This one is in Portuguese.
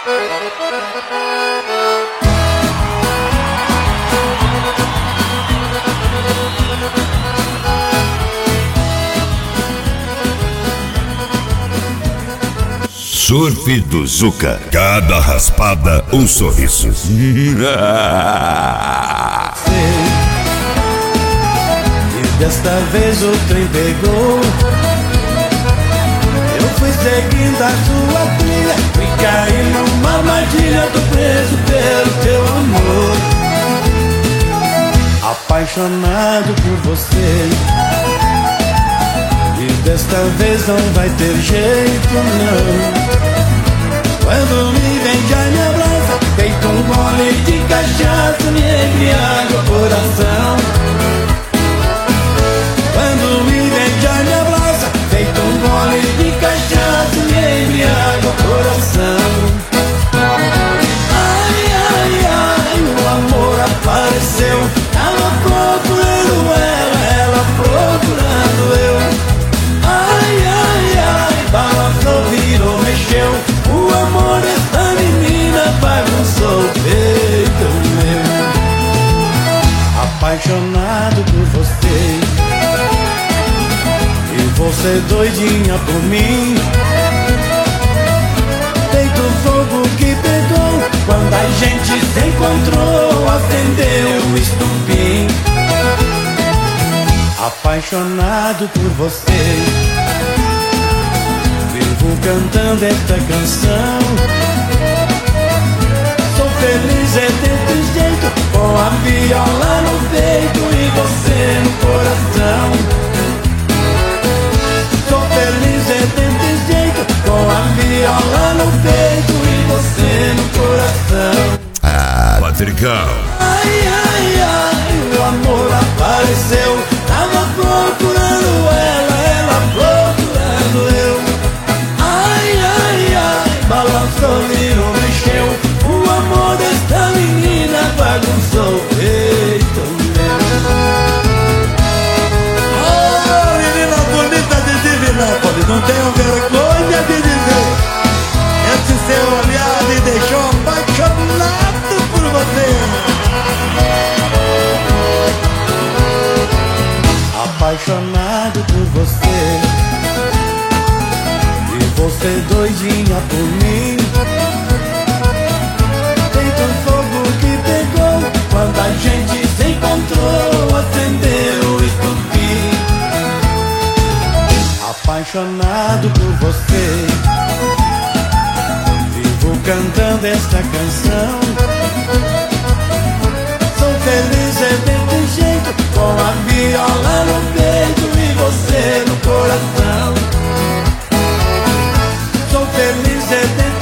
Surf do Zuka. Cada raspada, um sorriso. E desta vez o trem pegou. Eu fui seguindo a sua trilha e caí numa armadilha. Tô preso pelo teu amor, apaixonado por você. E desta vez não vai ter jeito, não. Quando me vem já me abraça, feito um gole de cachaça, me embriaga o coração. Quando me vem já me abraça, feito um gole de cachaça, me embriaga o coração. Ai, ai, ai, o amor apareceu. Tava procurando ela procurando eu. Ai, ai, ai, balançou, virou, mexeu. O amor dessa menina bagunçou o peito meu. Apaixonado por você, e você doidinha por mim. Feito fogo que pegou, quando a gente se encontrou, acendeu o estupim. Apaixonado por você, vivo cantando esta canção. Sou feliz é desse jeito, com a viola no peito e você no coração. Sou feliz é desse jeito, com a viola no peito e você no coração. Ah, Patricão. Ai, ai, ai, o amor apareceu. Tava procurando ela procurando eu. Ai, ai, ai, balançou, virou, mexeu. O amor desta menina bagunçou o peito meu. Oh, menina bonita de Divinópolis, não tenho vergonha de dizer. Esse seu olhar me deixou apaixonado por você. Apaixonado por você, e você doidinha por mim. Feito um fogo que pegou, quando a gente se encontrou, acendeu o estupim. Apaixonado por você, vivo cantando esta canção. Sou feliz é desse jeito, com a viola no peito e você no coração. Sou feliz é desse